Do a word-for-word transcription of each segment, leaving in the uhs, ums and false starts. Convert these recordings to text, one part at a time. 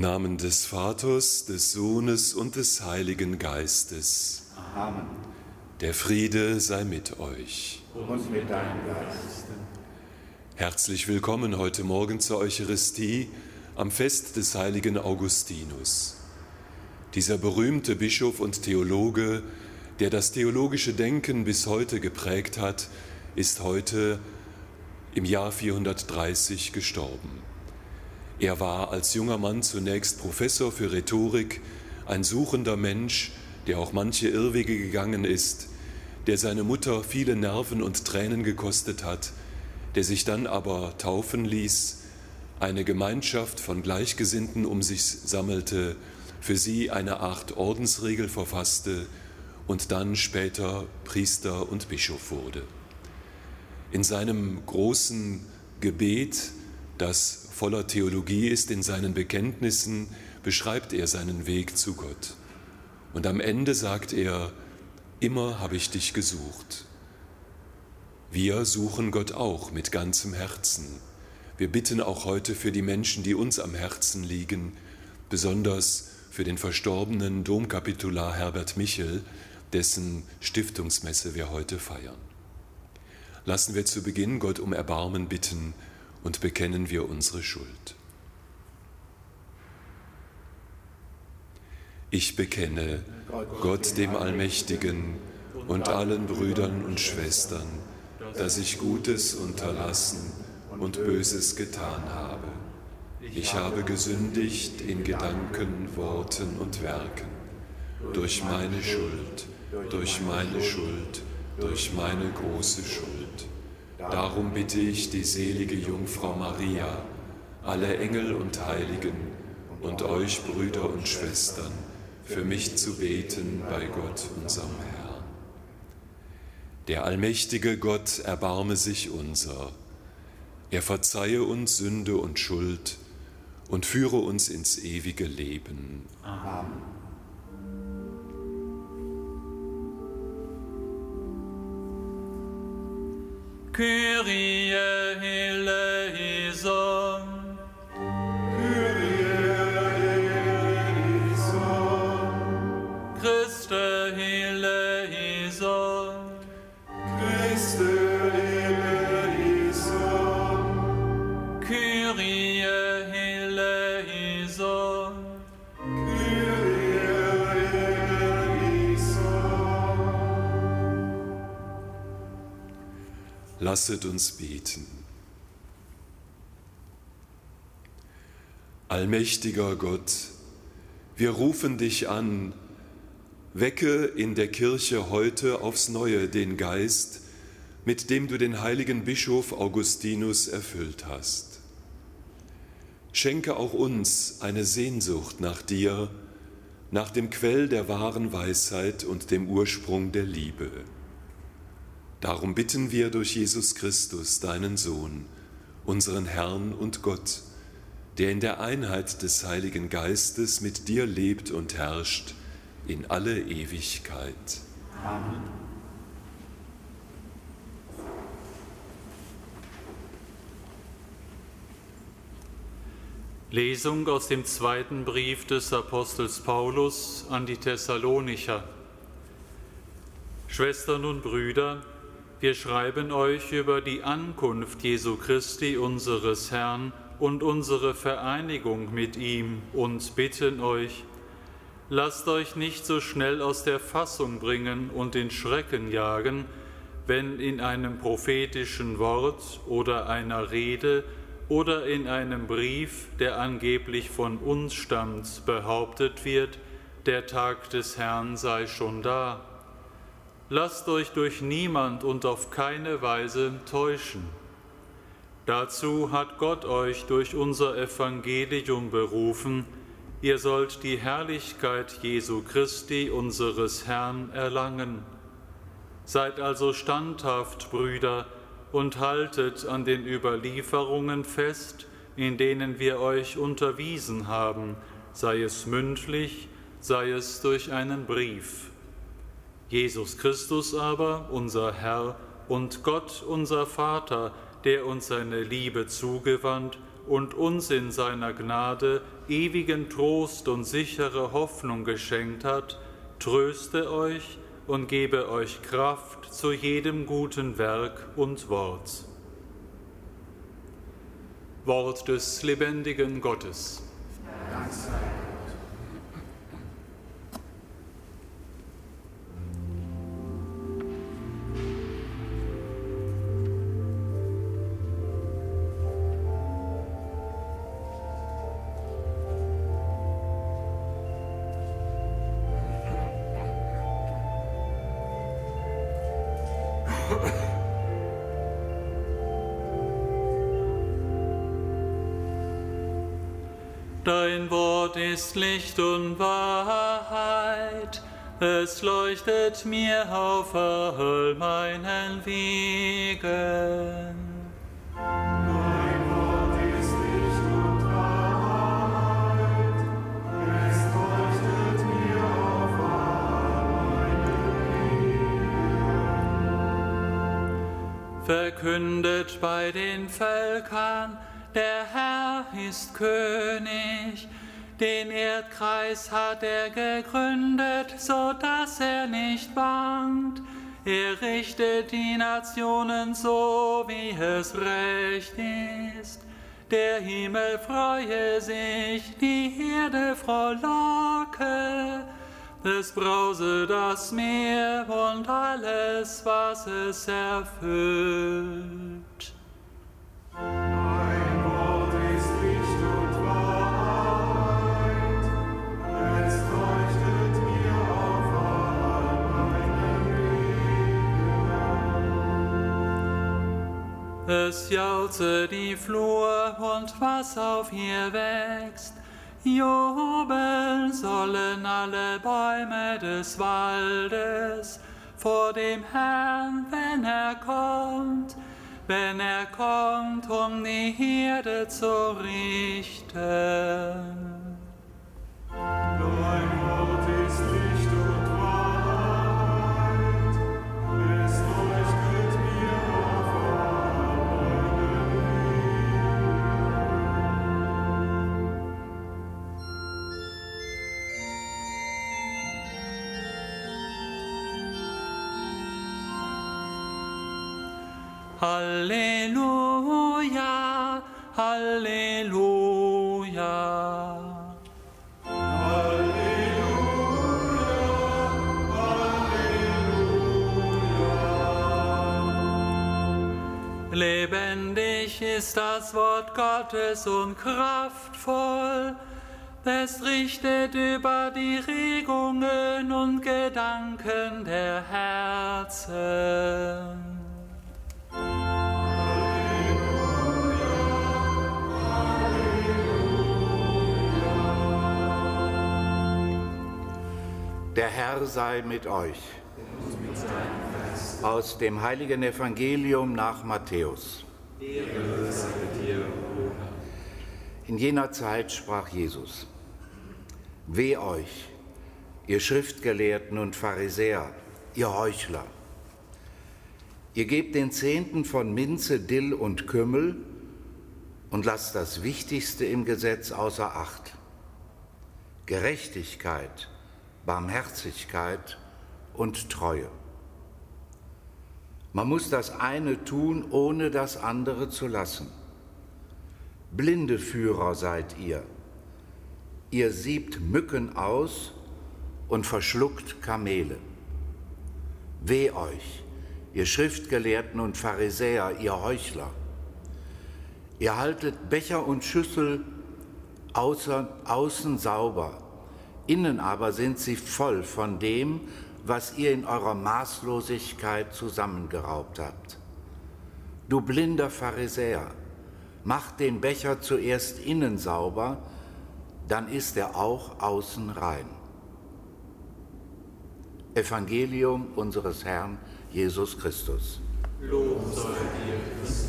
Namen des Vaters, des Sohnes und des Heiligen Geistes. Amen. Der Friede sei mit euch. Und mit deinem Geist. Herzlich willkommen heute Morgen zur Eucharistie am Fest des heiligen Augustinus. Dieser berühmte Bischof und Theologe, der das theologische Denken bis heute geprägt hat, ist heute im Jahr vierhundertdreißig gestorben. Er war als junger Mann zunächst Professor für Rhetorik, ein suchender Mensch, der auch manche Irrwege gegangen ist, der seine Mutter viele Nerven und Tränen gekostet hat, der sich dann aber taufen ließ, eine Gemeinschaft von Gleichgesinnten um sich sammelte, für sie eine Art Ordensregel verfasste und dann später Priester und Bischof wurde. In seinem großen Gebet, das voller Theologie ist, in seinen Bekenntnissen beschreibt er seinen Weg zu Gott. Und am Ende sagt er, immer habe ich dich gesucht. Wir suchen Gott auch mit ganzem Herzen. Wir bitten auch heute für die Menschen, die uns am Herzen liegen, besonders für den verstorbenen Domkapitular Herbert Michel, dessen Stiftungsmesse wir heute feiern. Lassen wir zu Beginn Gott um Erbarmen bitten und bekennen wir unsere Schuld. Ich bekenne Gott dem Allmächtigen und allen Brüdern und Schwestern, dass ich Gutes unterlassen und Böses getan habe. Ich habe gesündigt in Gedanken, Worten und Werken, durch meine Schuld, durch meine Schuld, durch meine große Schuld. Darum bitte ich die selige Jungfrau Maria, alle Engel und Heiligen und euch Brüder und Schwestern, für mich zu beten bei Gott, unserem Herrn. Der allmächtige Gott erbarme sich unser. Er verzeihe uns Sünde und Schuld und führe uns ins ewige Leben. Amen. Kyrie eleison. Kyrie eleison. Christe eleison. Christe eleison. Kyrie eleison. Kyrie eleison. Lasset uns beten. Allmächtiger Gott, wir rufen dich an, wecke in der Kirche heute aufs Neue den Geist, mit dem du den heiligen Bischof Augustinus erfüllt hast. Schenke auch uns eine Sehnsucht nach dir, nach dem Quell der wahren Weisheit und dem Ursprung der Liebe. Darum bitten wir durch Jesus Christus, deinen Sohn, unseren Herrn und Gott, der in der Einheit des Heiligen Geistes mit dir lebt und herrscht in alle Ewigkeit. Amen. Lesung aus dem zweiten Brief des Apostels Paulus an die Thessalonicher. Schwestern und Brüder, wir schreiben euch über die Ankunft Jesu Christi, unseres Herrn, und unsere Vereinigung mit ihm und bitten euch, lasst euch nicht so schnell aus der Fassung bringen und in Schrecken jagen, wenn in einem prophetischen Wort oder einer Rede oder in einem Brief, der angeblich von uns stammt, behauptet wird, der Tag des Herrn sei schon da. Lasst euch durch niemand und auf keine Weise täuschen. Dazu hat Gott euch durch unser Evangelium berufen, ihr sollt die Herrlichkeit Jesu Christi, unseres Herrn, erlangen. Seid also standhaft, Brüder, und haltet an den Überlieferungen fest, in denen wir euch unterwiesen haben, sei es mündlich, sei es durch einen Brief. Jesus Christus aber, unser Herr und Gott, unser Vater, der uns seine Liebe zugewandt und uns in seiner Gnade ewigen Trost und sichere Hoffnung geschenkt hat, tröste euch und gebe euch Kraft zu jedem guten Werk und Wort. Wort des lebendigen Gottes. Dank sei Dein Wort ist Licht und Wahrheit, es leuchtet mir auf all meinen Wegen. Dein Wort ist Licht und Wahrheit, es leuchtet mir auf all meinen Wegen. Verkündet bei den Völkern, der Herr ist König, den Erdkreis hat er gegründet, so dass er nicht wankt. Er richtet die Nationen so, wie es recht ist. Der Himmel freue sich, die Erde frohlocke. Es brause das Meer und alles, was es erfüllt. Dein Wort ist Licht und Wahrheit, es leuchtet mir auf all meinen Wegen. Es jauchze die Flur und was auf ihr wächst, jubeln sollen alle Bäume des Waldes vor dem Herrn, wenn er kommt, wenn er kommt, um die Herde zu richten. Dein Wort ist Licht und Wahrheit, es leuchtet mir auf all meinen Halleluja, Halleluja. Lebendig ist das Wort Gottes und kraftvoll. Es richtet über die Regungen und Gedanken der Herzen. Der Herr sei mit euch. Aus dem heiligen Evangelium nach Matthäus. In jener Zeit sprach Jesus: Weh euch, ihr Schriftgelehrten und Pharisäer, ihr Heuchler! Ihr gebt den Zehnten von Minze, Dill und Kümmel und lasst das Wichtigste im Gesetz außer Acht: Gerechtigkeit, Barmherzigkeit und Treue. Man muss das eine tun, ohne das andere zu lassen. Blinde Führer seid ihr. Ihr siebt Mücken aus und verschluckt Kamele. Weh euch, ihr Schriftgelehrten und Pharisäer, ihr Heuchler! Ihr haltet Becher und Schüssel außer, außen sauber, innen aber sind sie voll von dem, was ihr in eurer Maßlosigkeit zusammengeraubt habt. Du blinder Pharisäer, mach den Becher zuerst innen sauber, dann ist er auch außen rein. Evangelium unseres Herrn Jesus Christus. Lob sei dir, Christus.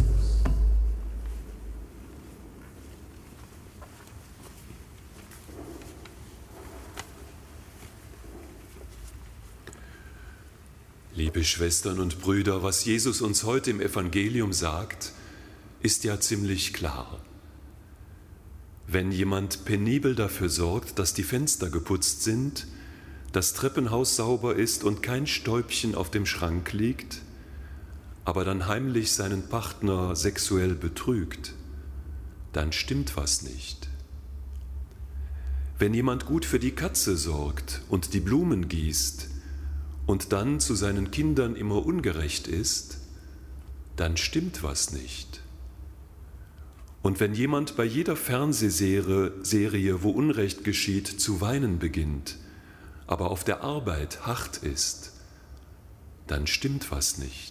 Liebe Schwestern und Brüder, was Jesus uns heute im Evangelium sagt, ist ja ziemlich klar. Wenn jemand penibel dafür sorgt, dass die Fenster geputzt sind, das Treppenhaus sauber ist und kein Stäubchen auf dem Schrank liegt, aber dann heimlich seinen Partner sexuell betrügt, dann stimmt was nicht. Wenn jemand gut für die Katze sorgt und die Blumen gießt und dann zu seinen Kindern immer ungerecht ist, dann stimmt was nicht. Und wenn jemand bei jeder Fernsehserie, Serie, wo Unrecht geschieht, zu weinen beginnt, aber auf der Arbeit hart ist, dann stimmt was nicht.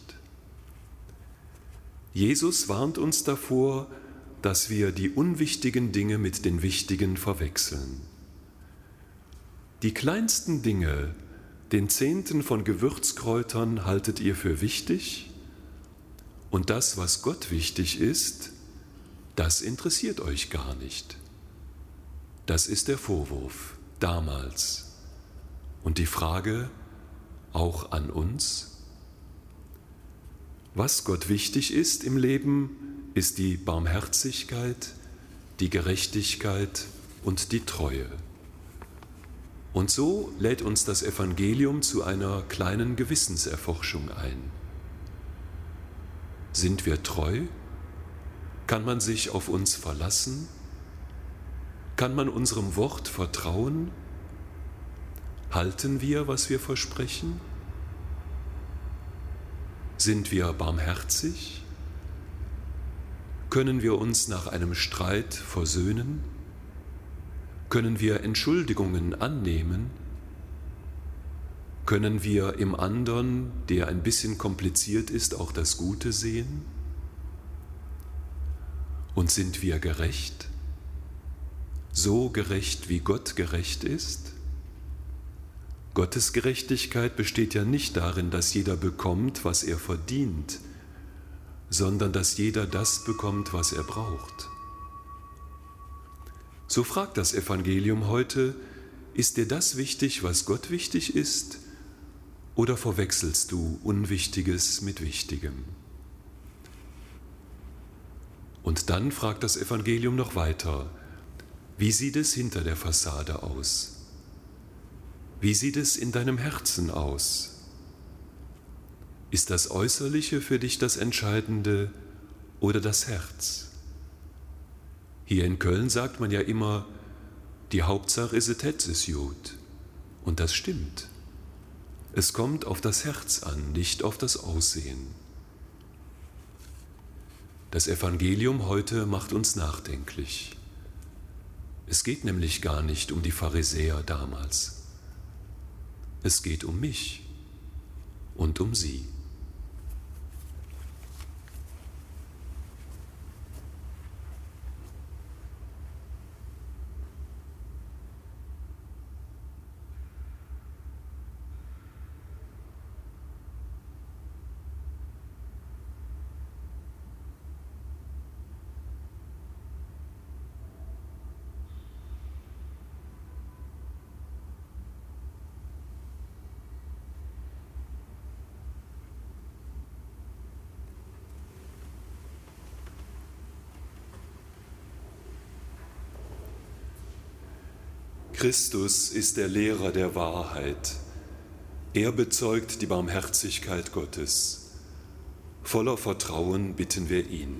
Jesus warnt uns davor, dass wir die unwichtigen Dinge mit den wichtigen verwechseln. Die kleinsten Dinge, den Zehnten von Gewürzkräutern, haltet ihr für wichtig, und das, was Gott wichtig ist, das interessiert euch gar nicht. Das ist der Vorwurf damals. Und die Frage auch an uns: Was Gott wichtig ist im Leben, ist die Barmherzigkeit, die Gerechtigkeit und die Treue. Und so lädt uns das Evangelium zu einer kleinen Gewissenserforschung ein. Sind wir treu? Kann man sich auf uns verlassen? Kann man unserem Wort vertrauen? Halten wir, was wir versprechen? Sind wir barmherzig? Können wir uns nach einem Streit versöhnen? Können wir Entschuldigungen annehmen? Können wir im anderen, der ein bisschen kompliziert ist, auch das Gute sehen? Und sind wir gerecht? So gerecht, wie Gott gerecht ist? Gottes Gerechtigkeit besteht ja nicht darin, dass jeder bekommt, was er verdient, sondern dass jeder das bekommt, was er braucht. So fragt das Evangelium heute: Ist dir das wichtig, was Gott wichtig ist, oder verwechselst du Unwichtiges mit Wichtigem? Und dann fragt das Evangelium noch weiter: Wie sieht es hinter der Fassade aus? Wie sieht es in deinem Herzen aus? Ist das Äußerliche für dich das Entscheidende oder das Herz? Hier in Köln sagt man ja immer, die Hauptsache ist es het is gut. Und das stimmt. Es kommt auf das Herz an, nicht auf das Aussehen. Das Evangelium heute macht uns nachdenklich. Es geht nämlich gar nicht um die Pharisäer damals. Es geht um mich und um sie. Christus ist der Lehrer der Wahrheit. Er bezeugt die Barmherzigkeit Gottes. Voller Vertrauen bitten wir ihn.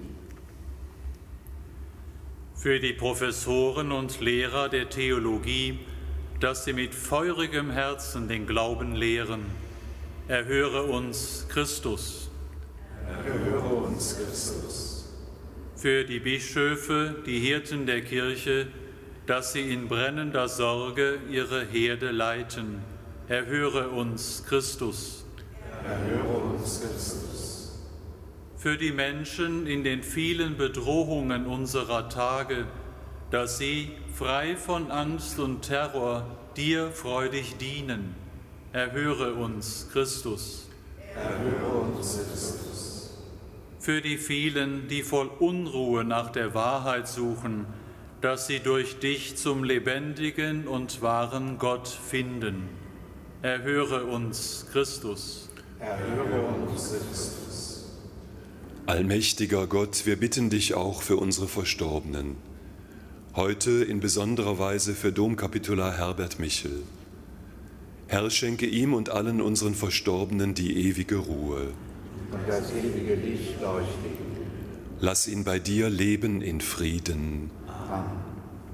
Für die Professoren und Lehrer der Theologie, dass sie mit feurigem Herzen den Glauben lehren, erhöre uns Christus. Erhöre uns Christus. Für die Bischöfe, die Hirten der Kirche, dass sie in brennender Sorge ihre Herde leiten, erhöre uns Christus. Erhöre uns Christus. Für die Menschen in den vielen Bedrohungen unserer Tage, dass sie, frei von Angst und Terror, dir freudig dienen, erhöre uns Christus. Erhöre uns Christus. Für die vielen, die voll Unruhe nach der Wahrheit suchen, dass sie durch dich zum lebendigen und wahren Gott finden. Erhöre uns, Christus. Erhöre uns, Christus. Allmächtiger Gott, wir bitten dich auch für unsere Verstorbenen. heute in besonderer Weise für Domkapitular Herbert Michel. Herr, schenke ihm und allen unseren Verstorbenen die ewige Ruhe. Und das ewige Licht leuchte ihm. Lass ihn bei dir leben in Frieden. Amen.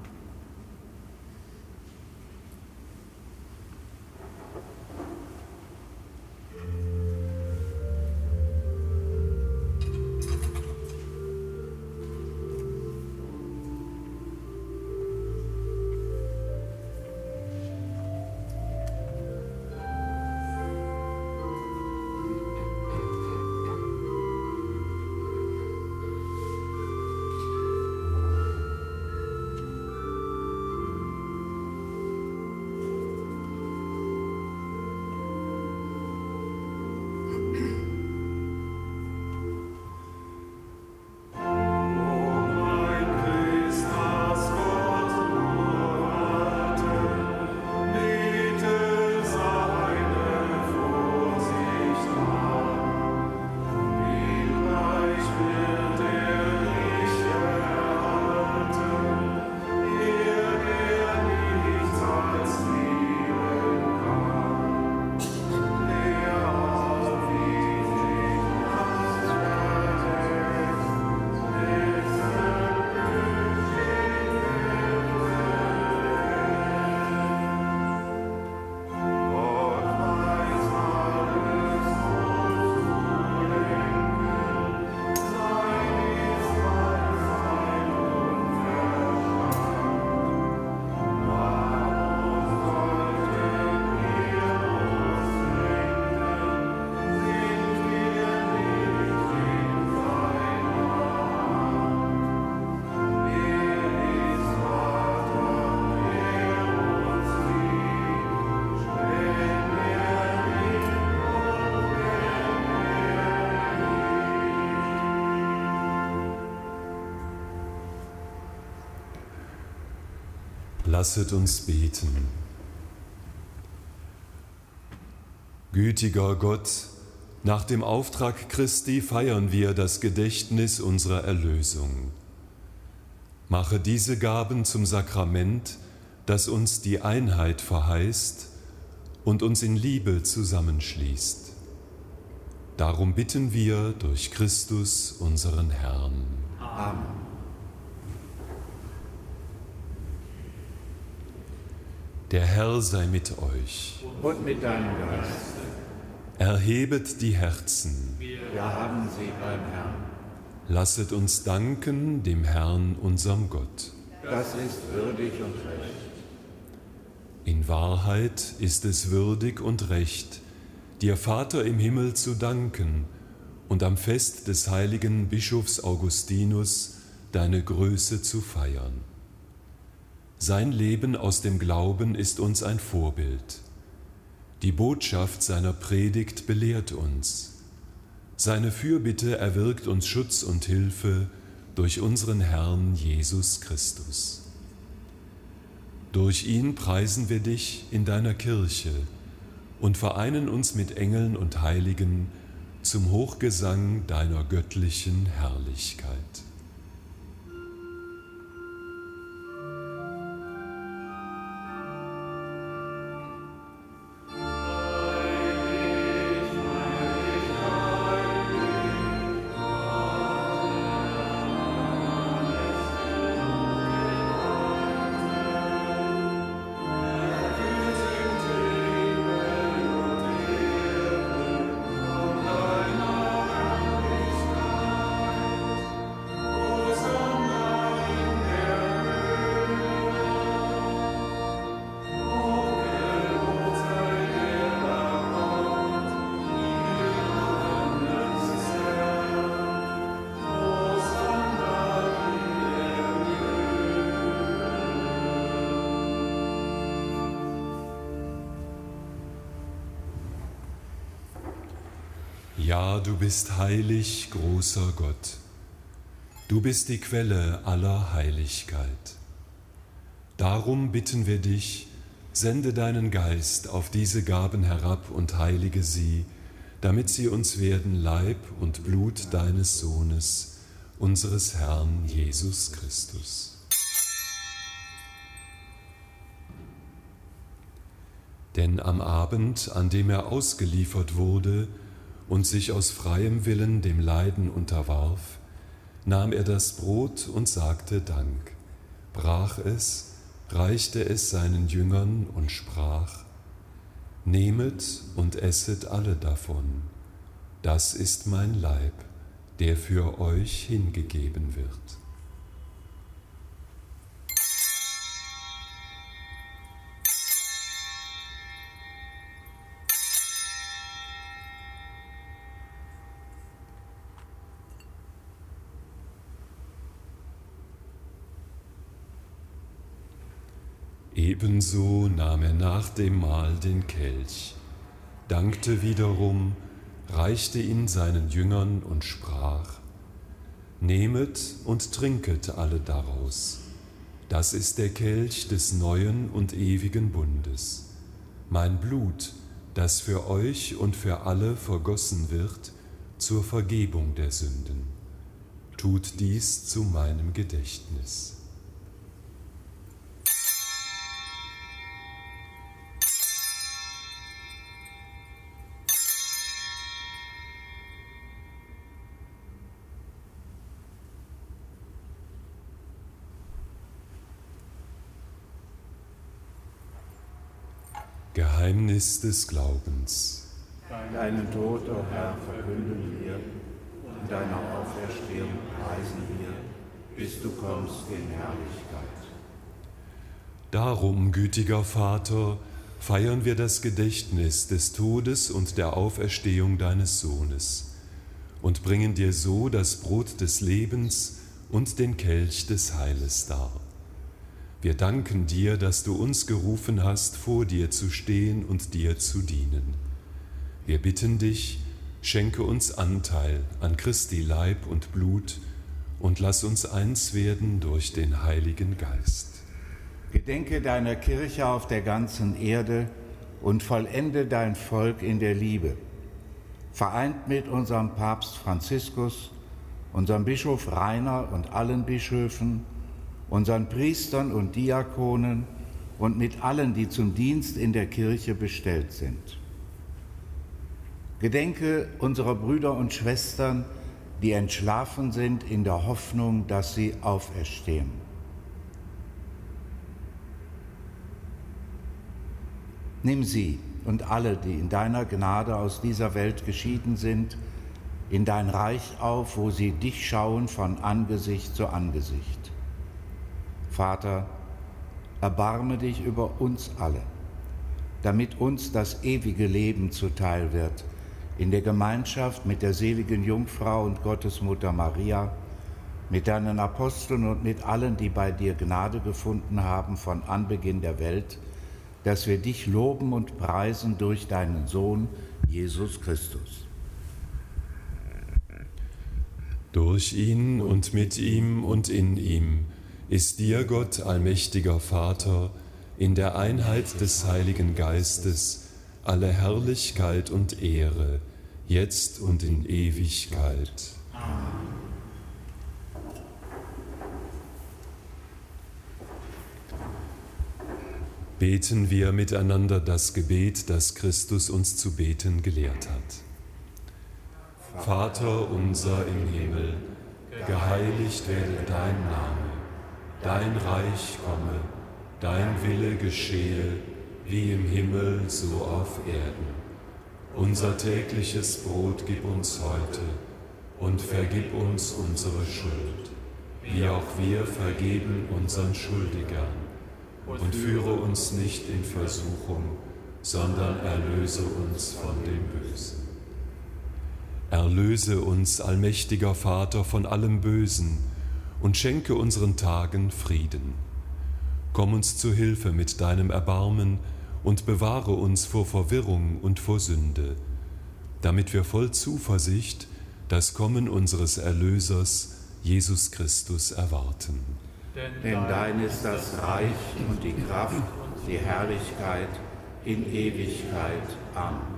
Lasset uns beten. Gütiger Gott, nach dem Auftrag Christi feiern wir das Gedächtnis unserer Erlösung. Mache diese Gaben zum Sakrament, das uns die Einheit verheißt und uns in Liebe zusammenschließt. Darum bitten wir durch Christus, unseren Herrn. Amen. Der Herr sei mit euch. Und mit deinem Geist. Erhebet die Herzen. Wir haben sie beim Herrn. Lasset uns danken dem Herrn, unserem Gott. Das ist würdig und recht. In Wahrheit ist es würdig und recht, dir, Vater im Himmel, zu danken und am Fest des heiligen Bischofs Augustinus deine Größe zu feiern. Sein Leben aus dem Glauben ist uns ein Vorbild. Die Botschaft seiner Predigt belehrt uns. Seine Fürbitte erwirkt uns Schutz und Hilfe durch unseren Herrn Jesus Christus. Durch ihn preisen wir dich in deiner Kirche und vereinen uns mit Engeln und Heiligen zum Hochgesang deiner göttlichen Herrlichkeit. Ja, du bist heilig, großer Gott. Du bist die Quelle aller Heiligkeit. Darum bitten wir dich, sende deinen Geist auf diese Gaben herab und heilige sie, damit sie uns werden Leib und Blut deines Sohnes, unseres Herrn Jesus Christus. Denn am Abend, an dem er ausgeliefert wurde und sich aus freiem Willen dem Leiden unterwarf, nahm er das Brot und sagte Dank, brach es, reichte es seinen Jüngern und sprach: Nehmet und esset alle davon, das ist mein Leib, der für euch hingegeben wird. Ebenso nahm er nach dem Mahl den Kelch, dankte wiederum, reichte ihn seinen Jüngern und sprach: Nehmet und trinket alle daraus. Das ist der Kelch des neuen und ewigen Bundes, mein Blut, das für euch und für alle vergossen wird zur Vergebung der Sünden. Tut dies zu meinem Gedächtnis. Geheimnis des Glaubens. Deinen Tod, o Herr, verkünden wir, und deine Auferstehung preisen wir, bis du kommst in Herrlichkeit. Darum, gütiger Vater, feiern wir das Gedächtnis des Todes und der Auferstehung deines Sohnes und bringen dir so das Brot des Lebens und den Kelch des Heiles dar. Wir danken dir, dass du uns gerufen hast, vor dir zu stehen und dir zu dienen. Wir bitten dich, schenke uns Anteil an Christi Leib und Blut und lass uns eins werden durch den Heiligen Geist. Gedenke deiner Kirche auf der ganzen Erde und vollende dein Volk in der Liebe. Vereint mit unserem Papst Franziskus, unserem Bischof Rainer und allen Bischöfen, unseren Priestern und Diakonen und mit allen, die zum Dienst in der Kirche bestellt sind. Gedenke unserer Brüder und Schwestern, die entschlafen sind in der Hoffnung, dass sie auferstehen. Nimm sie und alle, die in deiner Gnade aus dieser Welt geschieden sind, in dein Reich auf, wo sie dich schauen von Angesicht zu Angesicht. Vater, erbarme dich über uns alle, damit uns das ewige Leben zuteil wird, in der Gemeinschaft mit der seligen Jungfrau und Gottesmutter Maria, mit deinen Aposteln und mit allen, die bei dir Gnade gefunden haben von Anbeginn der Welt, dass wir dich loben und preisen durch deinen Sohn, Jesus Christus. Durch ihn und mit ihm und in ihm ist dir, Gott, allmächtiger Vater, in der Einheit des Heiligen Geistes alle Herrlichkeit und Ehre, jetzt und in Ewigkeit. Amen. Beten wir miteinander das Gebet, das Christus uns zu beten gelehrt hat. Vater unser im Himmel, geheiligt werde dein Name. Dein Reich komme, dein Wille geschehe, wie im Himmel, so auf Erden. Unser tägliches Brot gib uns heute und vergib uns unsere Schuld, wie auch wir vergeben unseren Schuldigern. Und führe uns nicht in Versuchung, sondern erlöse uns von dem Bösen. Erlöse uns, allmächtiger Vater, von allem Bösen und schenke unseren Tagen Frieden. Komm uns zu Hilfe mit deinem Erbarmen und bewahre uns vor Verwirrung und vor Sünde, damit wir voll Zuversicht das Kommen unseres Erlösers, Jesus Christus, erwarten. Denn dein ist das Reich und die Kraft, die Herrlichkeit in Ewigkeit. Amen.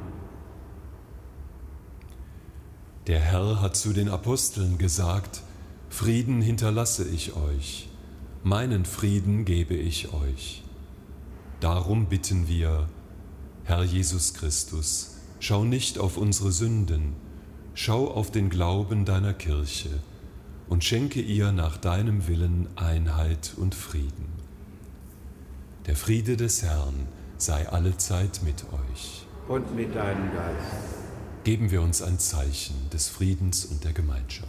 Der Herr hat zu den Aposteln gesagt: Frieden hinterlasse ich euch, meinen Frieden gebe ich euch. Darum bitten wir, Herr Jesus Christus, schau nicht auf unsere Sünden, schau auf den Glauben deiner Kirche und schenke ihr nach deinem Willen Einheit und Frieden. Der Friede des Herrn sei allezeit mit euch. Und mit deinem Geist. Geben wir uns ein Zeichen des Friedens und der Gemeinschaft.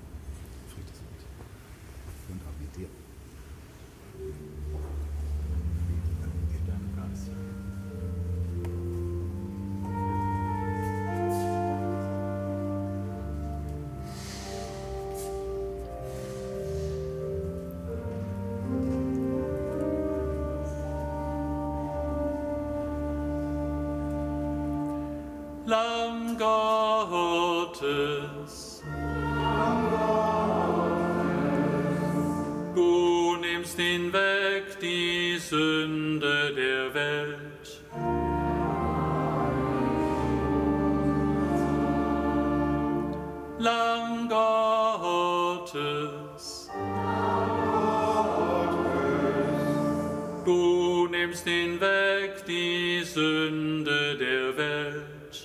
Und auch mit dir. Lamm Gottes, du nimmst hinweg die Sünde der Welt. Lamm Gottes, du nimmst hinweg die Sünde der Welt.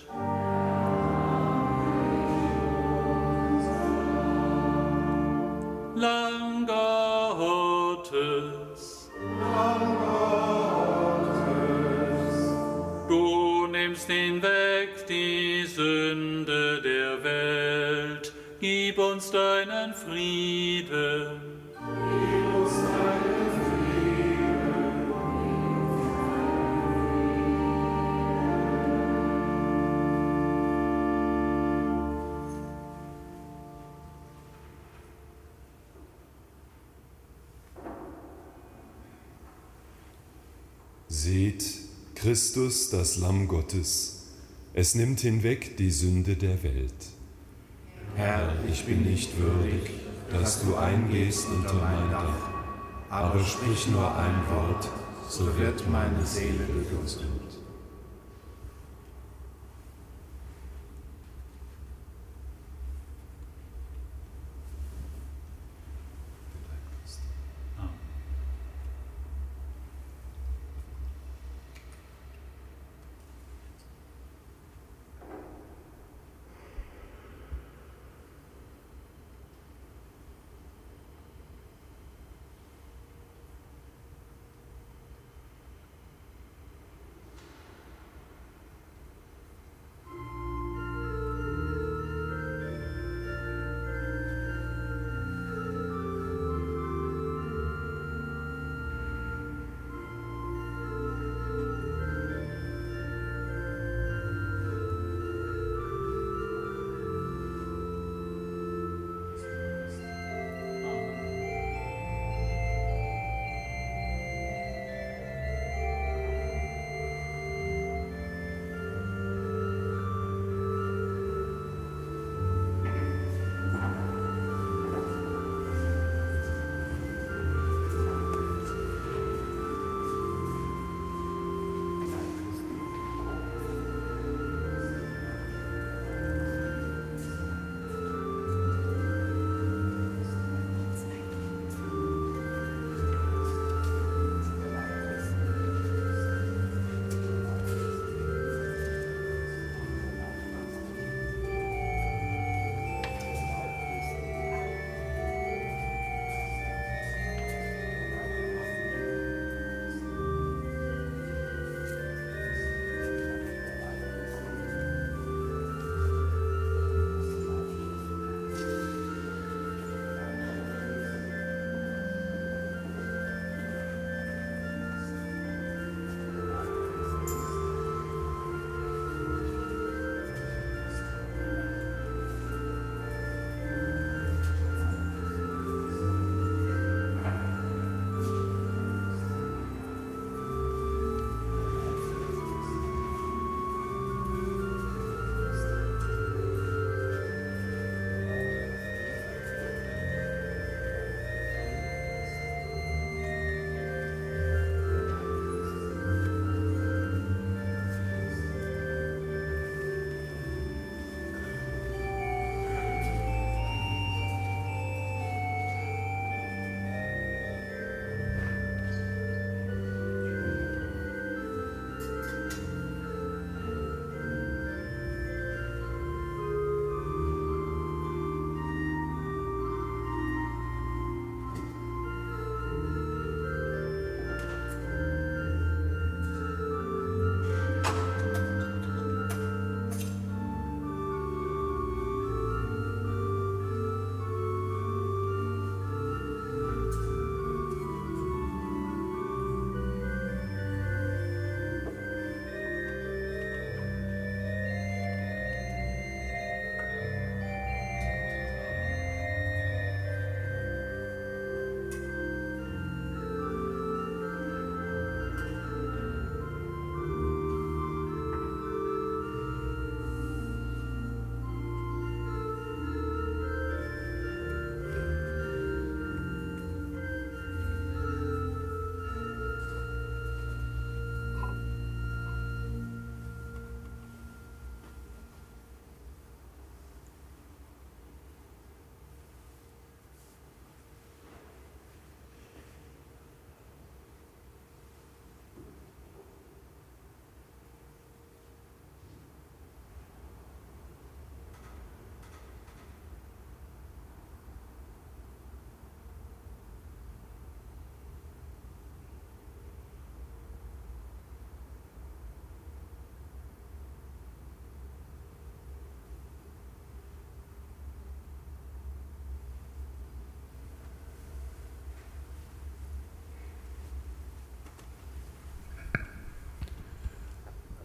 Lamm Gottes, du nimmst hinweg die Sünde der Welt. Gib uns deinen Frieden. Gib uns deinen Frieden. Seht, Christus, das Lamm Gottes, es nimmt hinweg die Sünde der Welt. Herr, ich bin nicht würdig, dass du eingehst unter mein Dach, aber sprich nur ein Wort, so wird meine Seele gesund.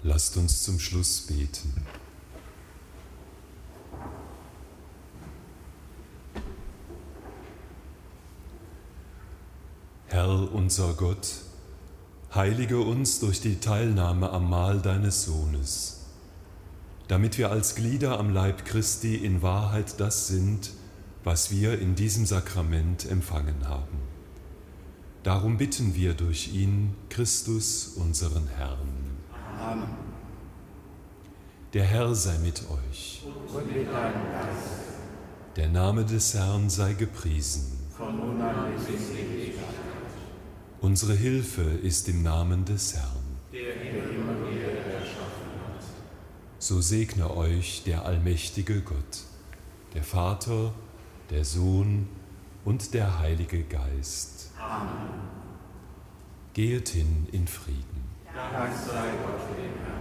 Lasst uns zum Schluss beten. Herr unser Gott, heilige uns durch die Teilnahme am Mahl deines Sohnes, damit wir als Glieder am Leib Christi in Wahrheit das sind, was wir in diesem Sakrament empfangen haben. Darum bitten wir durch ihn, Christus, unseren Herrn. Amen. Der Herr sei mit euch. Und mit deinem Geist. Der Name des Herrn sei gepriesen. Von nun an bis in Ewigkeit. Unsere Hilfe ist im Namen des Herrn. Der immer wieder erschaffen hat. So segne euch der allmächtige Gott, der Vater, der Sohn und der Heilige Geist. Amen. Gehet hin in Frieden. Dank sei Gott dem Herrn.